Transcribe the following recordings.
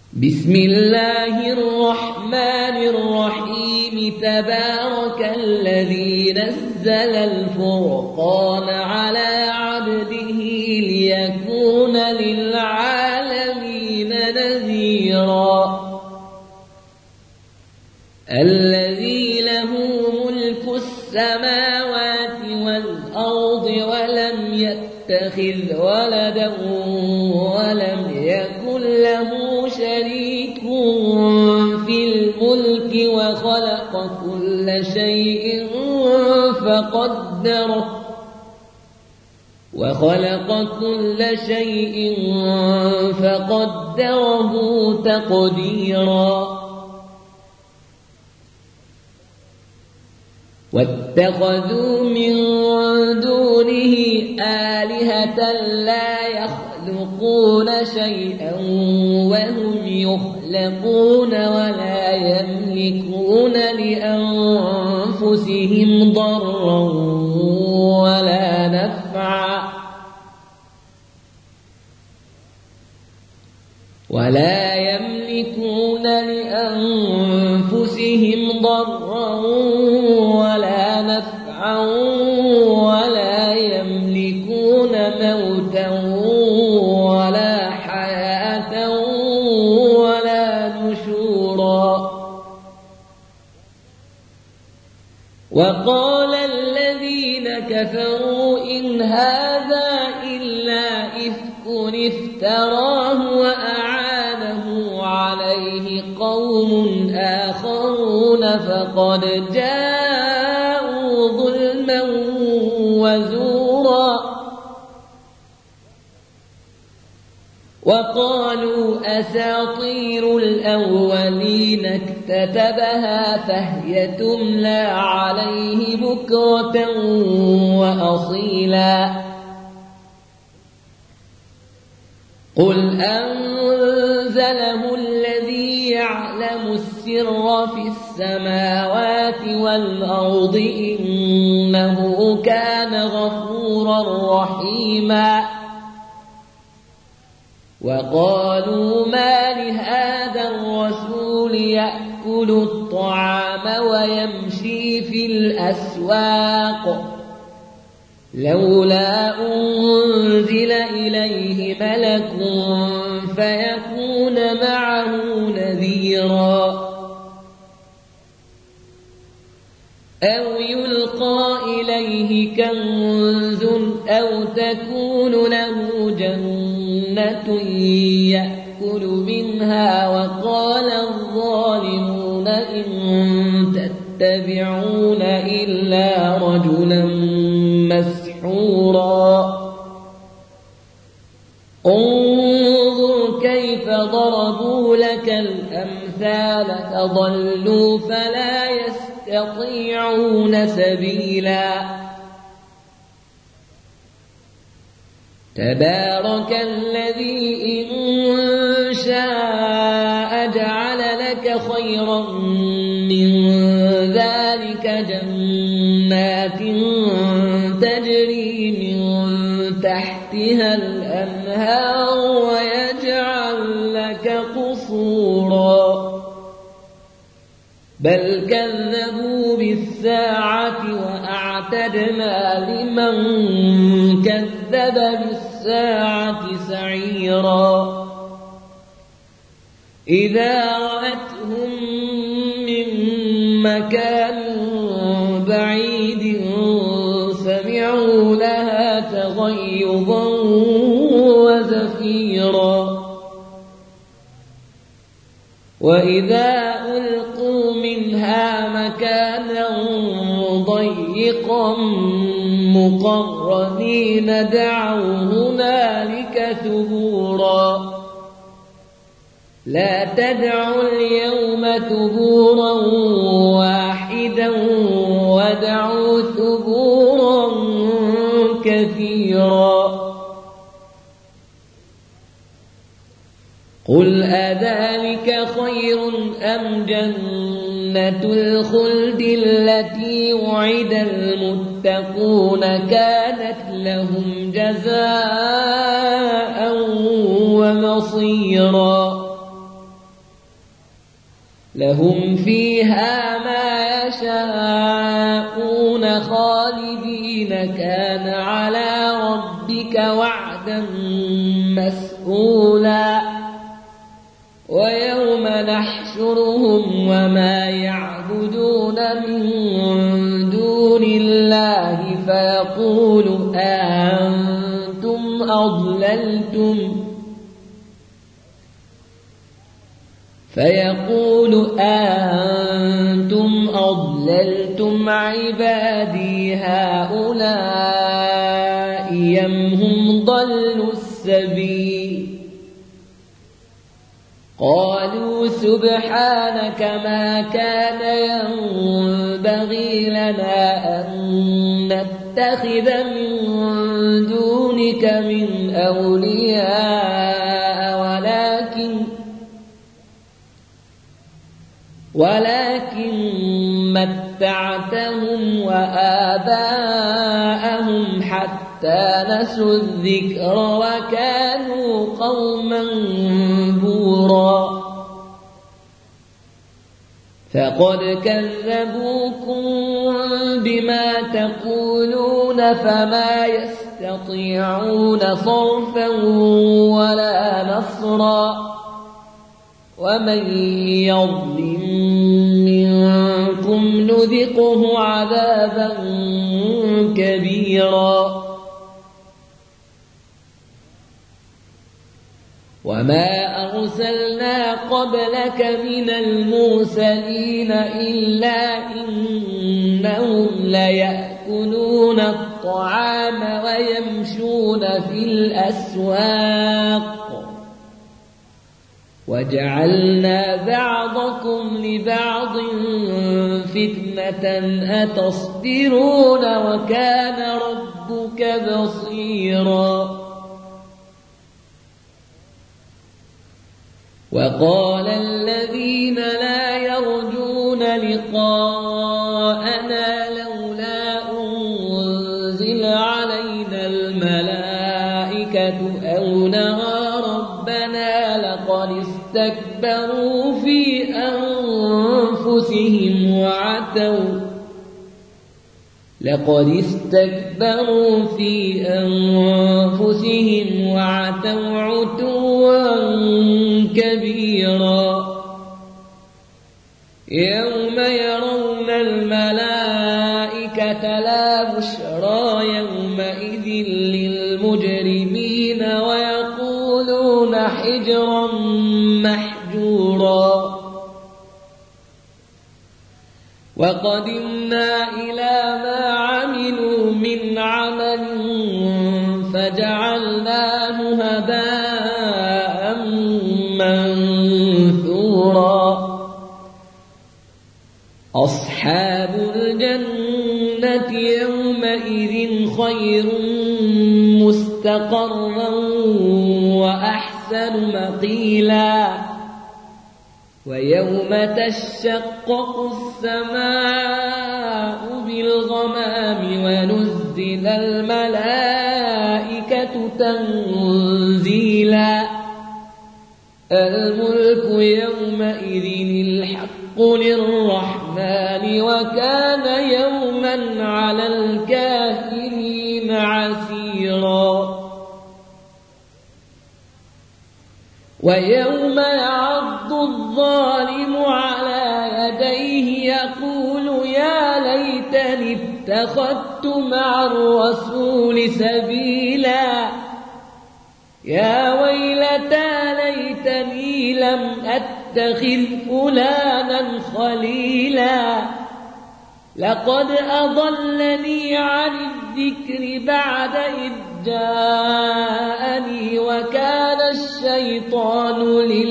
بسم الله الرحمن الرحيم تبارك الذي نزل الفرقان على عبده ليكون للعالمين نذيرا الذي له ملك السماوات والأرض ولم يتخذ ولدا ولم يكن له شريك في الملك وخلق كل شيء فقدره تقديرا واتخذوا من دونه آلهة لا يخلقون شيئا وهم يخلقون ولا يملكون لأنفسهم ضرا ولا نفعا ولا يملكون موتا ولا حياة ولا نشورا وقال الذين كفروا إن هذا إلا إفك افتراه وأعانه عليه قوم آخرون فقد جاءوا ظلما وزورا وقالوا أساطير الأولين اكتتبها فهي تملى عليه بكرة وأصيلا قل أنزله الذي يعلم السر في السماوات والأرض إنه كان غفورا رحيما وقالوا ما لهذا الرسول يأكل الطعام ويمشي في الأسواق لولا أنزل إليه ملك فيكون معه نذيرا أو يلقى إليه كنز أو تكون له جنة يأكل منها وقال الظالمون إن تتبعون إلا رجلا مسحورا انظر كيف ضربوا لك الأمثال فضلوا فلا يستطيعون سبيلا تبارك الذي إن شاء جعل لك خيرا من ذلك جنات تجري من تحتها الأنهار ويجعل لك قصورا بل كذبوا بالساعة وأعتدنا لمن كذب بالساعة سعيرا إذا رأتهم من مكان بعيد سمعوا لها تغيظا وزفيرا وإذا ألقوا منها مكانا ضيقا مقرنين دعوا هنالك ثبورا لا تدعوا اليوم ثبورا واحدا ودعوا ثبورا كثيرا قل أذلك خير أم جنة الخلد التي وعد المتقون كانت لهم جزاء ومصيرا لهم فيها ما يشاءون خالدين كان على ربك وعدا مسئولا ويوم نحشرهم وما يعبدون من دون الله فيقول أأنتم أضللتم عبادي هؤلاء أم هم ضلوا السبيل قالوا سبحانك ما كان ينبغي لنا أن نتخذ من دونك من أولياء ولكن متعتهم وآباءهم حتى نسوا الذكر وكانوا قوما بورا فقد كذبوكم بما تقولون فما يستطيعون صرفا ولا نصرا ومن يظلم منكم نذقه عذابا كبيرا وما أرسلنا قبلك من المرسلين إلا إنهم ليأكلون الطعام ويمشون في الأسواق وجعلنا بعضكم لبعض فتنة أتصبرون وكان ربك بصيرا وقال الذين لا يرجون لقاءنا لولا أنزل علينا الملائكة أو نرى ربنا استكبروا في أنفسهم وعتوا عتوا كبيرا يوم يرون الملائكة لا بشرى يومئذ للمجرمين ويقولون حجرا محجورا وقدمنا إلى ما عملوا من عمل فجعلناه هباء منثورا أصحاب الجنة يومئذ خير مستقرا وأحسن مقيلا ويوم تشقق السماء بالغمام ونزل الملائكة تنزيلا الملك يومئذ الحق للرحمن وكان يوما على الكافرين عسيرا ويوم يعض الظالم على يديه يقول يا ليتني اتخذت مع الرسول سبيلا يا ويلتى ليتني لم أتخذ فلانا خليلا لقد أضلني عن الذكر بعد إذ جاءني وكان الشيطان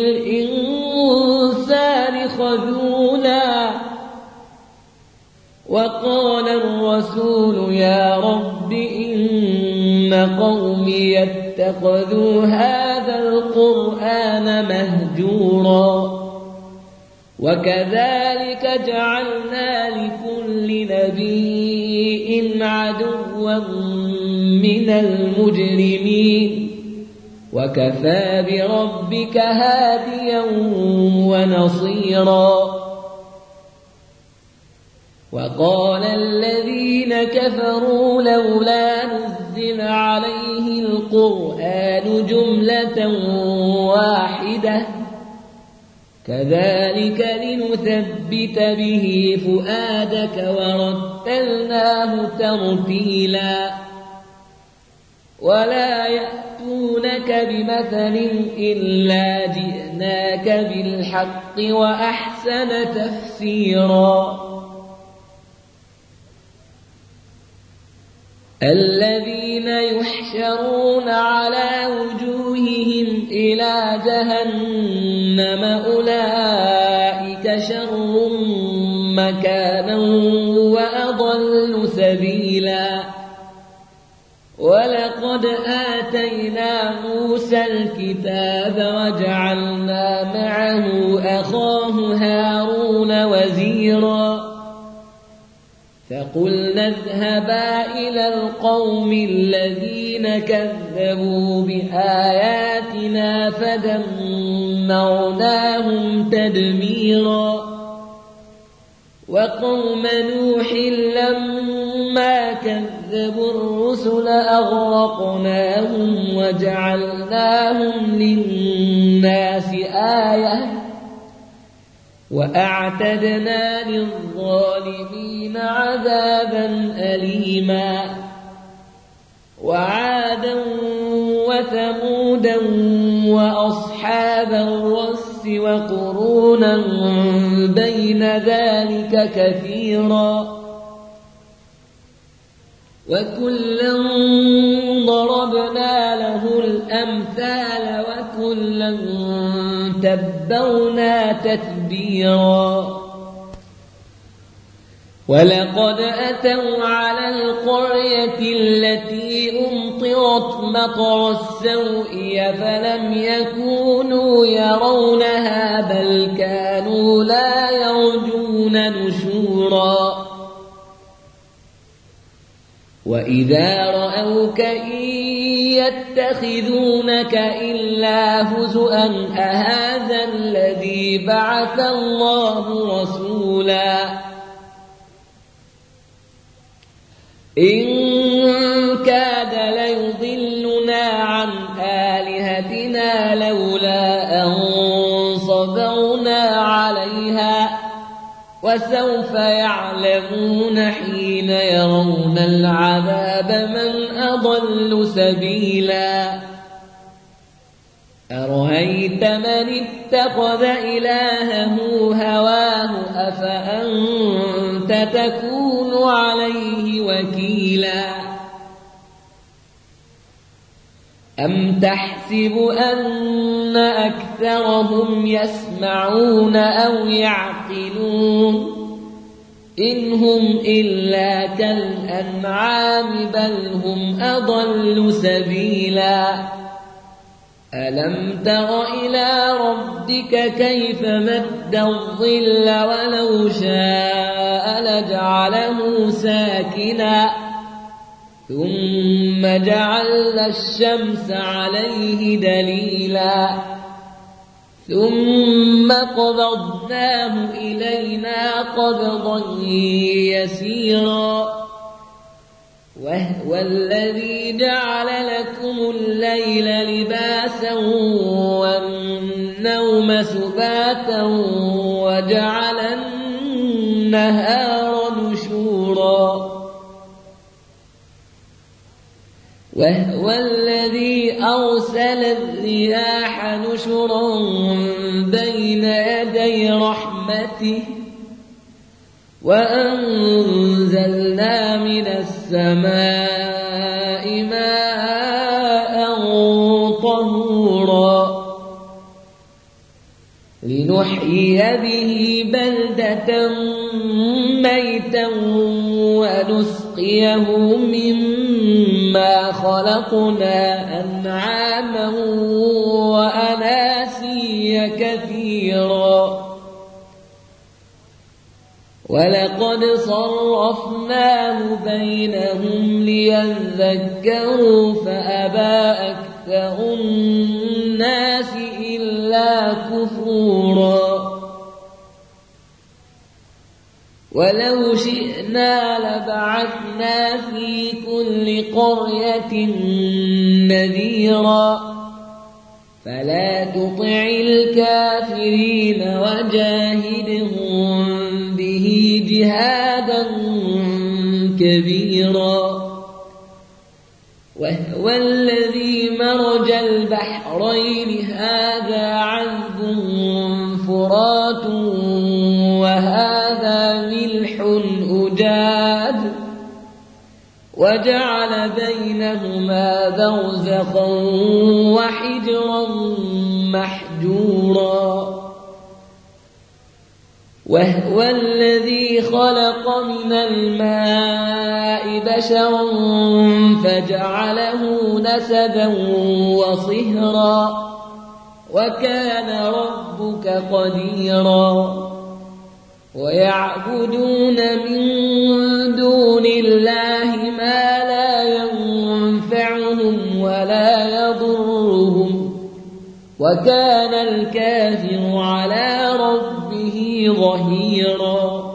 للإنسان خذولا وقال الرسول يا رب إن قومي اتخذوا هذا القرآن مهجورا وكذلك جعلنا لكل نبي عدوا من المجرمين وكفى بربك هاديا ونصيرا. وقال الذين كفروا لولا نزل عليه القرآن جملة واحدة كذلك لنثبت به فؤادك ورتلناه ترتيلا. ولا يأتونك بمثل إلا جئناك بالحق وأحسن تفسيرا. الذين يحشرون على وجوههم إلى جهنم أولئك شر مكانا وأضل سبيلا. ولقد آتينا موسى الكتاب وجعلنا معه أخاه هارون وزيرا. فقلنا اذهبا إلى القوم الذين كذبوا بآياتنا فدمرناهم تدميرا. وقوم نوح لما كذبوا الرسل أغرقناهم وجعلناهم للناس آية وأعتدنا للظالمين عذابا أليما. وعادا وثمودا وأصحاب الرس وقرونا بين ذلك كثيرا. وكلا ضربنا له الأمثال وكلا تبرنا تتبيرا. ولقد أتوا على القرية التي أمطرت مطر السوء فلم يكونوا يرونها بل كانوا لا يرجون نشورا. وإذا رأوك إن يتخذونك إلا هزؤا أهذا الذي بعث الله رسولا. إن كاد ليضلنا عن آلهتنا لولا أن صبرنا عليها وسوف يعلمون حين يرون العذاب من أضل سبيلا. أرأيت من اتخذ إلهه هواه أفأنت تكون عليه وكيلا. أم تحسب أن أكثرهم يسمعون أو يعقلون إن هم إلا كالأنعام بل هم أضل سبيلا. ألم تر إلى ربك كيف مد الظل ولو شاء لجعله ساكنا ثم جعلنا الشمس عليه دليلا ثم قبضناه إلينا قبضا يسيرا. وهو الذي جعل لكم الليل لباسا والنوم سباتا وجعل النهار نشورا. وهو الذي أرسل الرياح نشرا بين يدي رحمته وأنزلنا من السماء ماء طهورا لنحيي به بلدة ميتا ونسقيه مما خلقنا أنعاما وأناسيا كثيرا. ولقد صرفناه بينهم ليذكروا فأبى أكثر الناس إلا نفورا ولو شئنا لبعثنا في كل قرية نذيرا فلا تطع الكافرين وجاهدهم به جهادا كبيرا وهو الذي مرج البحرين هذا عذب فرات وهذا ملح أجاج وجعل بينهما برزخا وحجرا محجورا وهو الذي خلق من الماء بشرا فجعله نسبا وصهرا وكان ربك قديرا ويعبدون من دون الله ما لا ينفعهم ولا يضرهم وكان الكافر على ربه ظهيرا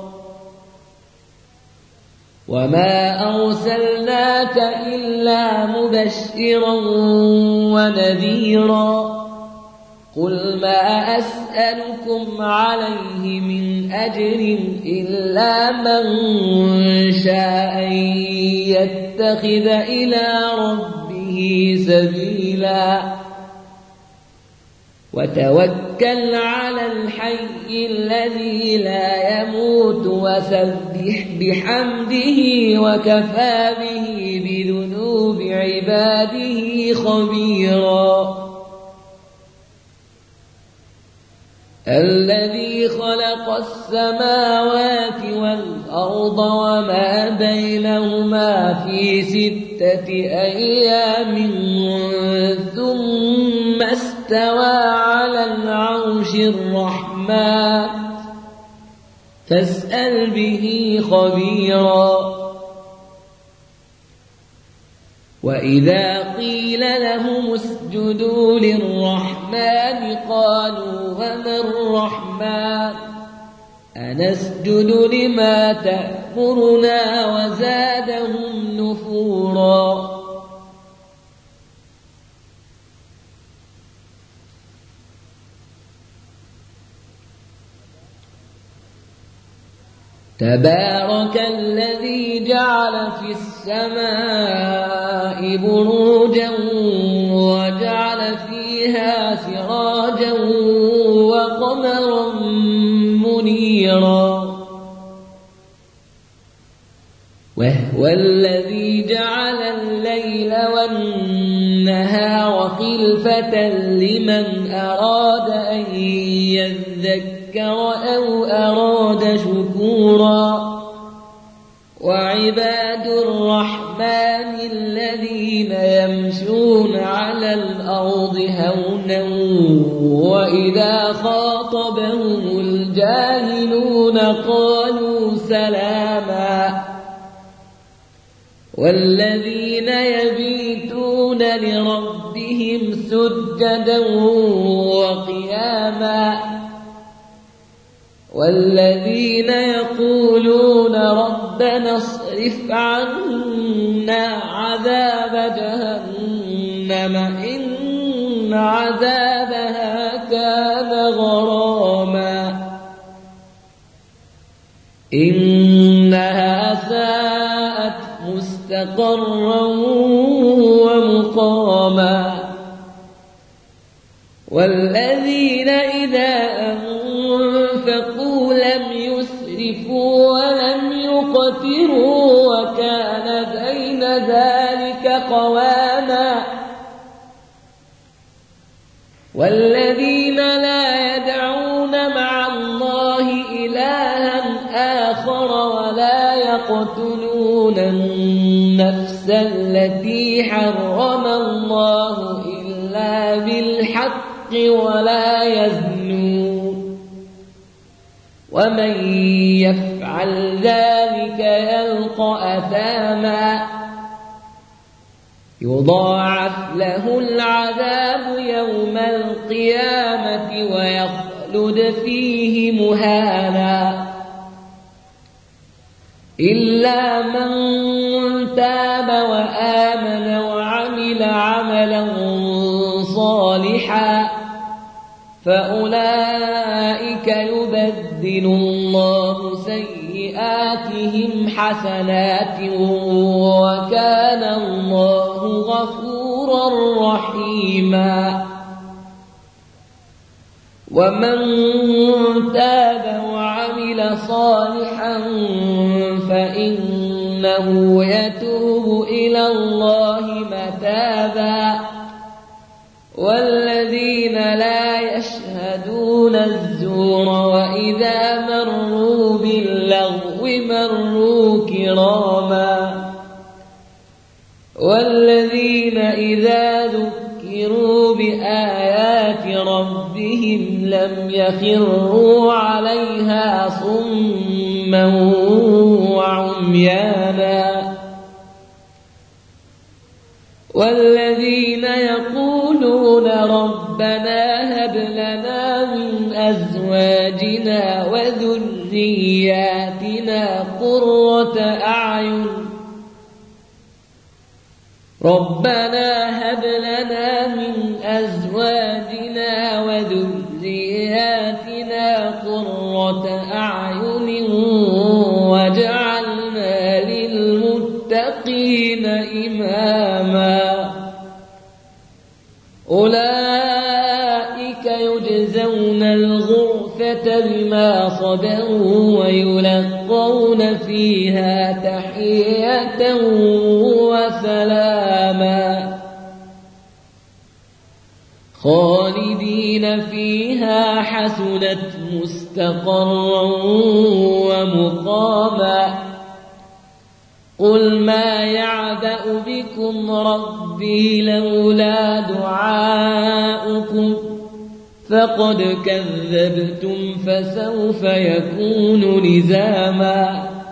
وما أرسلناك إلا مبشرا ونذيرا قل ما أسألكم عليه من أجر إلا من شاء يتخذ إلى ربه سبيلا وتوكل على الحي الذي لا يموت وسبح بحمده وكفى به بذنوب عباده خبيرا الذي خلق السماوات والأرض وما بينهما في 6 أيام ثم استوى على العرش الرحمن فاسأل به خبيرا وإذا قيل لهم اسجدوا للرحمن قالوا وما الرحمن أنسجد لما تأمرنا وزادهم نفورا تبارك الذي جعل في السماء بروجا وجعل فيها سراجا وقمرا منيرا وهو الذي جعل الليل والنهار خلفة لمن أراد أن يذكر أو أراد شكورا وعباد الرحمن الذين يمشون على الأرض هونا وإذا خاطبهم الجاهلون قالوا سلاما والذين يبيتون لربهم سجدا وقياما والذين يقولون ربنا اصرف عنا عذاب جهنم إن عذابها كان غراما إنها ساءت مستقرا ومقاما والذين إذا أنفقوا لم يسرفوا ولم يقتروا وكان بين ذلك قواما والذين لا يدعون مع الله إلها آخر ولا يقتلون النفس التي حرم الله إلا بالحق ولا يزنون ومن يفعل ذلك يلقى أثاما يضاعف له العذاب يوم القيامة ويخلد فيه مهانا إلا من تاب وآمن وعمل عملا صالحا فأولئك يبدل الله سيئاتهم حسنات وكان الله غفورا رحيما ومن تاب وعمل صالحا فإنه يتوب إلى الله متابا والذين لا يشهدون الزور وإذا مروا باللغو مروا كراما والذين إذا ذكروا بآيات ربهم لم يخروا عليها صما وعميانا والذين يقولون ربنا هب لنا من أزواجنا وذرياتنا قرة أعين واجعلنا للمتقين إماما أولئك يجزون الغرفة بما صبروا ويلقون فيها تحية وسلاما خالدين فيها حسنت مستقرا ومقاما قل ما يعبأ بكم ربي لولا دعاؤكم فقد كذبتم فسوف يكون لزاما